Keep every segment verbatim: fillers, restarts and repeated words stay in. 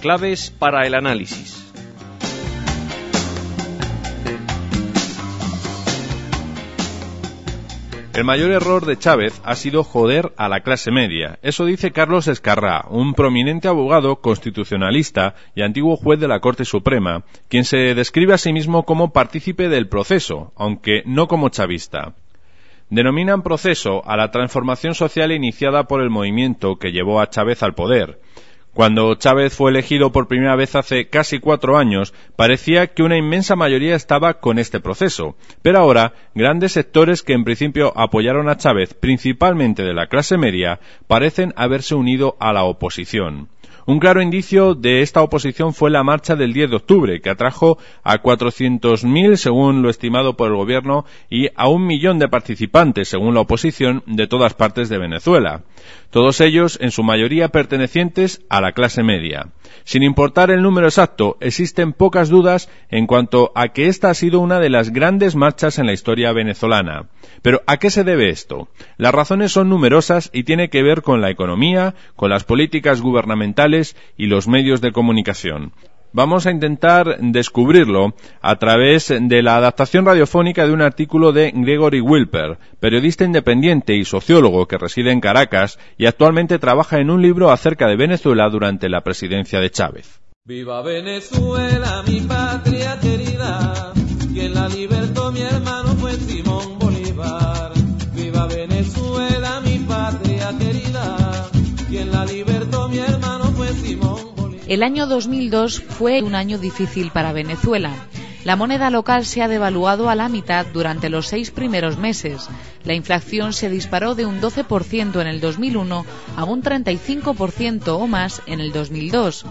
claves para el análisis. El mayor error de Chávez ha sido joder a la clase media. Eso dice Carlos Escarrá, un prominente abogado constitucionalista y antiguo juez de la Corte Suprema, quien se describe a sí mismo como partícipe del proceso, aunque no como chavista. Denominan proceso a la transformación social iniciada por el movimiento que llevó a Chávez al poder. Cuando Chávez fue elegido por primera vez hace casi cuatro años, parecía que una inmensa mayoría estaba con este proceso. Pero ahora, grandes sectores que en principio apoyaron a Chávez, principalmente de la clase media, parecen haberse unido a la oposición. Un claro indicio de esta oposición fue la marcha del diez de octubre, que atrajo a cuatrocientos mil, según lo estimado por el gobierno, y a un millón de participantes, según la oposición, de todas partes de Venezuela. Todos ellos, en su mayoría, pertenecientes a la clase media. Sin importar el número exacto, existen pocas dudas en cuanto a que esta ha sido una de las grandes marchas en la historia venezolana. Pero, ¿a qué se debe esto? Las razones son numerosas y tiene que ver con la economía, con las políticas gubernamentales y los medios de comunicación. Vamos a intentar descubrirlo a través de la adaptación radiofónica de un artículo de Gregory Wilper, periodista independiente y sociólogo que reside en Caracas y actualmente trabaja en un libro acerca de Venezuela durante la presidencia de Chávez. Viva Venezuela, mi patria querida, quien la libertó mi hermano fue Simón Bolívar. Viva Venezuela, mi patria querida, quien la libertó mi hermano fue Simón Bolívar. El año dos mil dos fue un año difícil para Venezuela. La moneda local se ha devaluado a la mitad durante los seis primeros meses. La inflación se disparó de un doce por ciento en el dos mil uno a un treinta y cinco por ciento o más en el dos mil dos.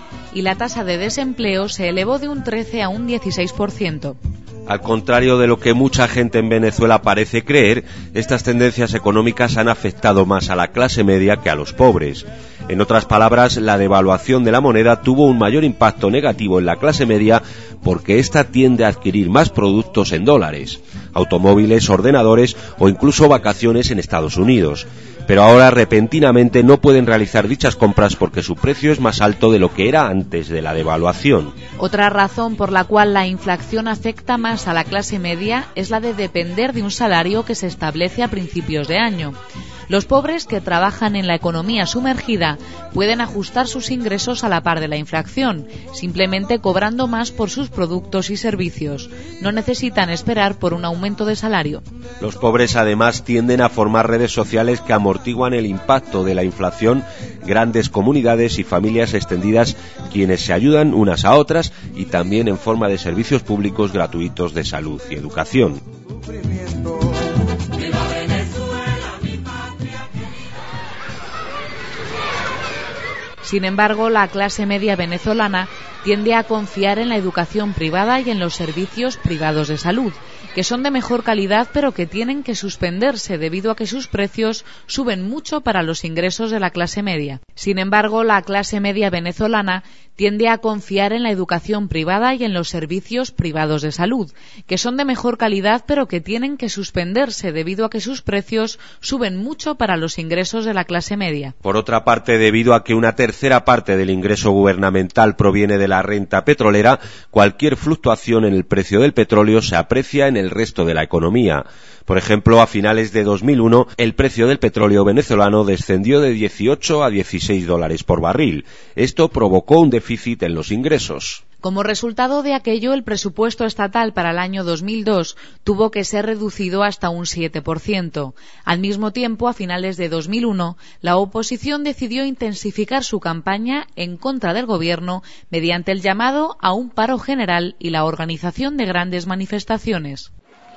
Y la tasa de desempleo se elevó de un trece a un dieciséis por ciento. Al contrario de lo que mucha gente en Venezuela parece creer, estas tendencias económicas han afectado más a la clase media que a los pobres. En otras palabras, la devaluación de la moneda tuvo un mayor impacto negativo en la clase media porque ésta tiende a adquirir más productos en dólares, automóviles, ordenadores o incluso vacaciones en Estados Unidos. Pero ahora repentinamente no pueden realizar dichas compras porque su precio es más alto de lo que era antes de la devaluación. Otra razón por la cual la inflación afecta más a la clase media es la de depender de un salario que se establece a principios de año. Los pobres que trabajan en la economía sumergida pueden ajustar sus ingresos a la par de la inflación, simplemente cobrando más por sus productos y servicios. No necesitan esperar por un aumento de salario. Los pobres además tienden a formar redes sociales que amortiguan el impacto de la inflación, grandes comunidades y familias extendidas quienes se ayudan unas a otras y también en forma de servicios públicos gratuitos de salud y educación. Sin embargo, la clase media venezolana tiende a confiar en la educación privada y en los servicios privados de salud, que son de mejor calidad pero que tienen que suspenderse debido a que sus precios suben mucho para los ingresos de la clase media. Sin embargo, la clase media venezolana tiende a confiar en la educación privada y en los servicios privados de salud, que son de mejor calidad pero que tienen que suspenderse debido a que sus precios suben mucho para los ingresos de la clase media. Por otra parte, debido a que una tercera parte del ingreso gubernamental proviene de la renta petrolera, cualquier fluctuación en el precio del petróleo se aprecia en el resto de la economía. Por ejemplo, a finales de dos mil uno, el precio del petróleo venezolano descendió de dieciocho a dieciséis dólares por barril. Esto provocó un déficit en los ingresos. Como resultado de aquello, el presupuesto estatal para el año dos mil dos tuvo que ser reducido hasta un siete por ciento. Al mismo tiempo, a finales de dos mil uno, la oposición decidió intensificar su campaña en contra del gobierno mediante el llamado a un paro general y la organización de grandes manifestaciones.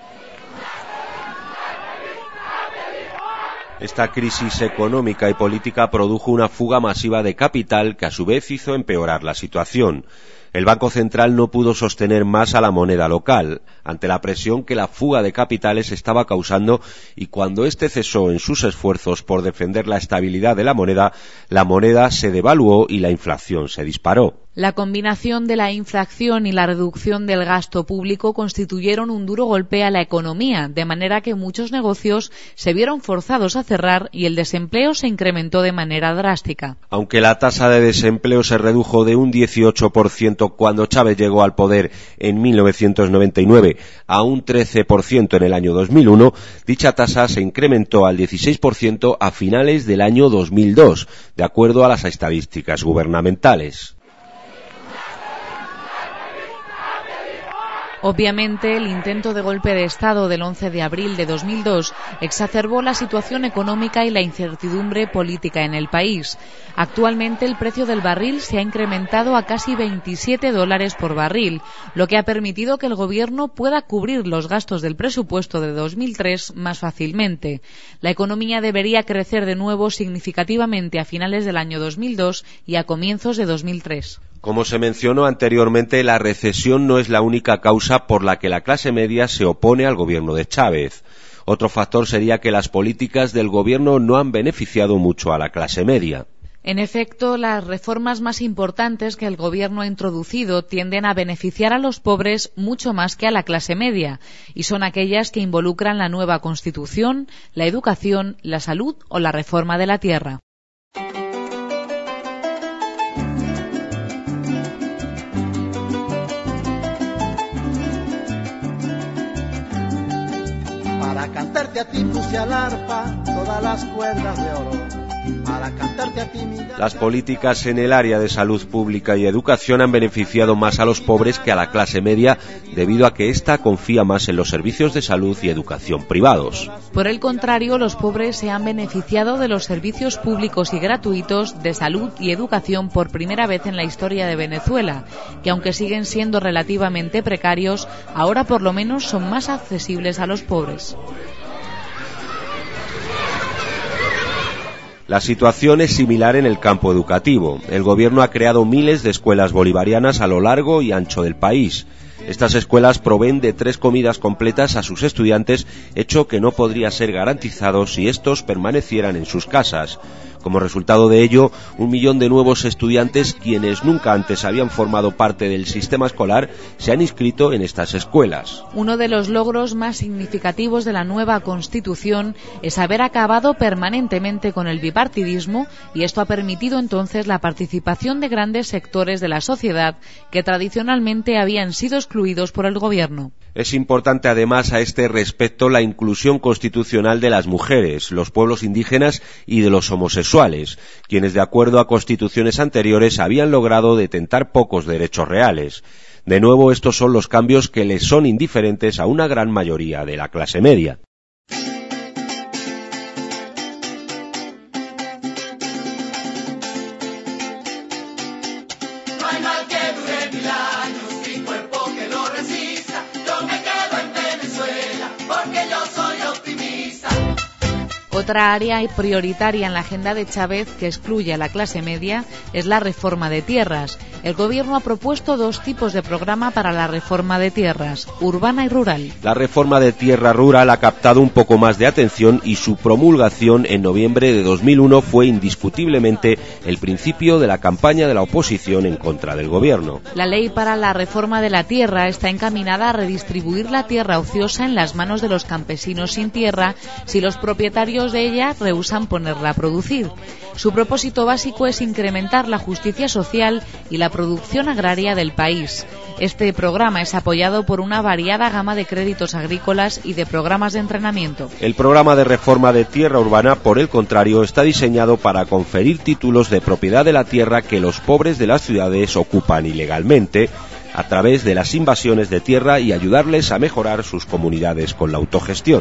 Esta crisis económica y política produjo una fuga masiva de capital que a su vez hizo empeorar la situación. El Banco Central no pudo sostener más a la moneda local, ante la presión que la fuga de capitales estaba causando, y cuando éste cesó en sus esfuerzos por defender la estabilidad de la moneda, la moneda se devaluó y la inflación se disparó. La combinación de la inflación y la reducción del gasto público constituyeron un duro golpe a la economía, de manera que muchos negocios se vieron forzados a cerrar y el desempleo se incrementó de manera drástica. Aunque la tasa de desempleo se redujo de un dieciocho por ciento cuando Chávez llegó al poder en mil novecientos noventa y nueve a un trece por ciento en el año dos mil uno, dicha tasa se incrementó al dieciséis por ciento a finales del año dos mil dos, de acuerdo a las estadísticas gubernamentales. Obviamente, el intento de golpe de Estado del once de abril de dos mil dos exacerbó la situación económica y la incertidumbre política en el país. Actualmente, el precio del barril se ha incrementado a casi veintisiete dólares por barril, lo que ha permitido que el gobierno pueda cubrir los gastos del presupuesto de dos mil tres más fácilmente. La economía debería crecer de nuevo significativamente a finales del año dos mil dos y a comienzos de dos mil tres. Como se mencionó anteriormente, la recesión no es la única causa por la que la clase media se opone al gobierno de Chávez. Otro factor sería que las políticas del gobierno no han beneficiado mucho a la clase media. En efecto, las reformas más importantes que el gobierno ha introducido tienden a beneficiar a los pobres mucho más que a la clase media, y son aquellas que involucran la nueva Constitución, la educación, la salud o la reforma de la tierra. Para cantarte a ti puse al arpa todas las cuerdas de oro. Para cantarte a ti mi... Las políticas en el área de salud pública y educación han beneficiado más a los pobres que a la clase media, debido a que ésta confía más en los servicios de salud y educación privados. Por el contrario, los pobres se han beneficiado de los servicios públicos y gratuitos de salud y educación por primera vez en la historia de Venezuela, que aunque siguen siendo relativamente precarios, ahora por lo menos son más accesibles a los pobres. La situación es similar en el campo educativo. El gobierno ha creado miles de escuelas bolivarianas a lo largo y ancho del país. Estas escuelas proveen de tres comidas completas a sus estudiantes, hecho que no podría ser garantizado si estos permanecieran en sus casas. Como resultado de ello, un millón de nuevos estudiantes, quienes nunca antes habían formado parte del sistema escolar, se han inscrito en estas escuelas. Uno de los logros más significativos de la nueva Constitución es haber acabado permanentemente con el bipartidismo, y esto ha permitido entonces la participación de grandes sectores de la sociedad que tradicionalmente habían sido excluidos por el gobierno. Es importante además a este respecto la inclusión constitucional de las mujeres, los pueblos indígenas y de los homosexuales, quienes de acuerdo a constituciones anteriores habían logrado detentar pocos derechos reales. De nuevo, estos son los cambios que les son indiferentes a una gran mayoría de la clase media. Otra área prioritaria en la agenda de Chávez que excluye a la clase media es la reforma de tierras. El gobierno ha propuesto dos tipos de programa para la reforma de tierras, urbana y rural. La reforma de tierra rural ha captado un poco más de atención y su promulgación en noviembre de dos mil uno fue indiscutiblemente el principio de la campaña de la oposición en contra del gobierno. La ley para la reforma de la tierra está encaminada a redistribuir la tierra ociosa en las manos de los campesinos sin tierra si los propietarios de ella rehúsan ponerla a producir. Su propósito básico es incrementar la justicia social y la producción agraria del país. Este programa es apoyado por una variada gama de créditos agrícolas y de programas de entrenamiento. El programa de reforma de tierra urbana, por el contrario, está diseñado para conferir títulos de propiedad de la tierra que los pobres de las ciudades ocupan ilegalmente, a través de las invasiones de tierra, y ayudarles a mejorar sus comunidades con la autogestión.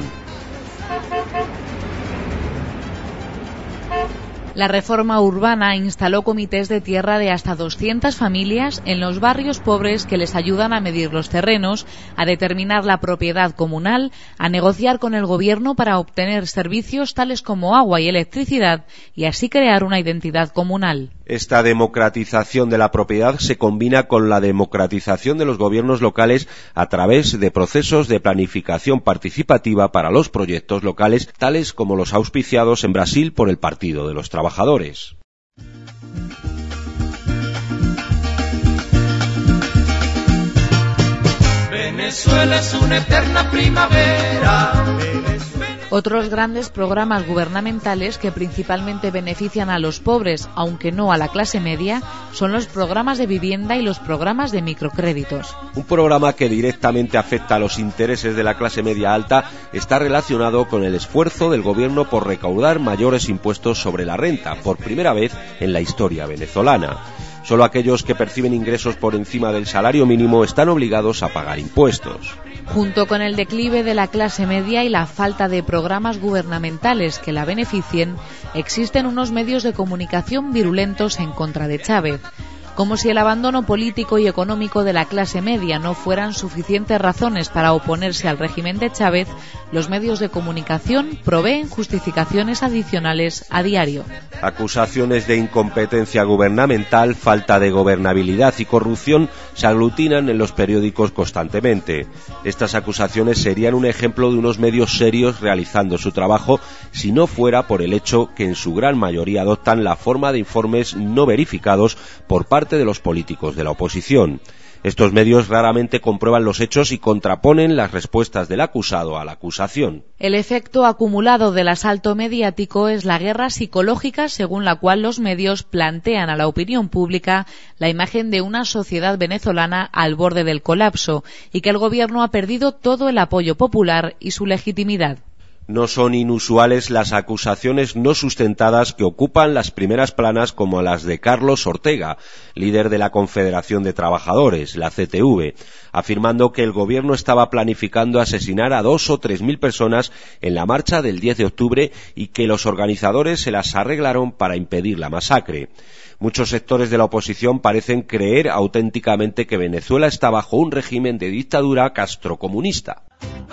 La reforma urbana instaló comités de tierra de hasta doscientas familias en los barrios pobres que les ayudan a medir los terrenos, a determinar la propiedad comunal, a negociar con el gobierno para obtener servicios tales como agua y electricidad y así crear una identidad comunal. Esta democratización de la propiedad se combina con la democratización de los gobiernos locales a través de procesos de planificación participativa para los proyectos locales, tales como los auspiciados en Brasil por el Partido de los Trabajadores. Venezuela es una eterna primavera. Otros grandes programas gubernamentales que principalmente benefician a los pobres, aunque no a la clase media, son los programas de vivienda y los programas de microcréditos. Un programa que directamente afecta a los intereses de la clase media alta está relacionado con el esfuerzo del gobierno por recaudar mayores impuestos sobre la renta, por primera vez en la historia venezolana. Solo aquellos que perciben ingresos por encima del salario mínimo están obligados a pagar impuestos. Junto con el declive de la clase media y la falta de programas gubernamentales que la beneficien, existen unos medios de comunicación virulentos en contra de Chávez. Como si el abandono político y económico de la clase media no fueran suficientes razones para oponerse al régimen de Chávez, los medios de comunicación proveen justificaciones adicionales a diario. Acusaciones de incompetencia gubernamental, falta de gobernabilidad y corrupción se aglutinan en los periódicos constantemente. Estas acusaciones serían un ejemplo de unos medios serios realizando su trabajo si no fuera por el hecho que en su gran mayoría adoptan la forma de informes no verificados por parte de los políticos de la oposición. Estos medios raramente comprueban los hechos y contraponen las respuestas del acusado a la acusación. El efecto acumulado del asalto mediático es la guerra psicológica según la cual los medios plantean a la opinión pública la imagen de una sociedad venezolana al borde del colapso y que el gobierno ha perdido todo el apoyo popular y su legitimidad. No son inusuales las acusaciones no sustentadas que ocupan las primeras planas como las de Carlos Ortega, líder de la Confederación de Trabajadores, la C T V, afirmando que el gobierno estaba planificando asesinar a dos o tres mil personas en la marcha del diez de octubre y que los organizadores se las arreglaron para impedir la masacre. Muchos sectores de la oposición parecen creer auténticamente que Venezuela está bajo un régimen de dictadura castrocomunista.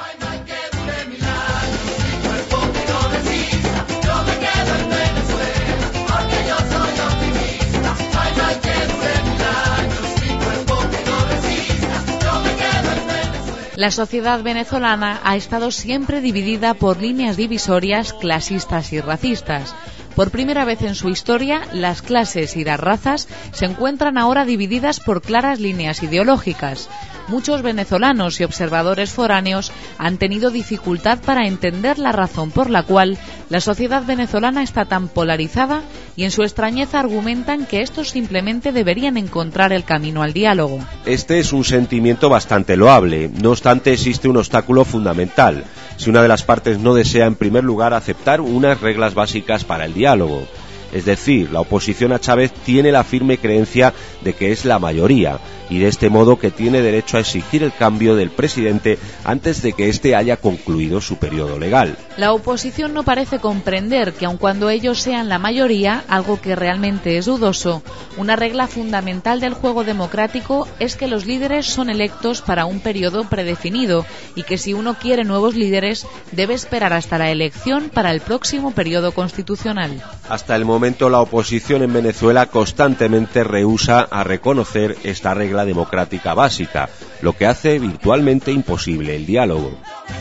La sociedad venezolana ha estado siempre dividida por líneas divisorias clasistas y racistas. Por primera vez en su historia, las clases y las razas se encuentran ahora divididas por claras líneas ideológicas. Muchos venezolanos y observadores foráneos han tenido dificultad para entender la razón por la cual la sociedad venezolana está tan polarizada y en su extrañeza argumentan que estos simplemente deberían encontrar el camino al diálogo. Este es un sentimiento bastante loable, no obstante existe un obstáculo fundamental. Si una de las partes no desea en primer lugar aceptar unas reglas básicas para el diálogo. Es decir, la oposición a Chávez tiene la firme creencia de que es la mayoría y de este modo que tiene derecho a exigir el cambio del presidente antes de que éste haya concluido su periodo legal. La oposición no parece comprender que aun cuando ellos sean la mayoría, algo que realmente es dudoso, una regla fundamental del juego democrático es que los líderes son electos para un periodo predefinido y que si uno quiere nuevos líderes debe esperar hasta la elección para el próximo periodo constitucional. Hasta el momento la oposición en Venezuela constantemente rehúsa a reconocer esta regla democrática básica, lo que hace virtualmente imposible el diálogo.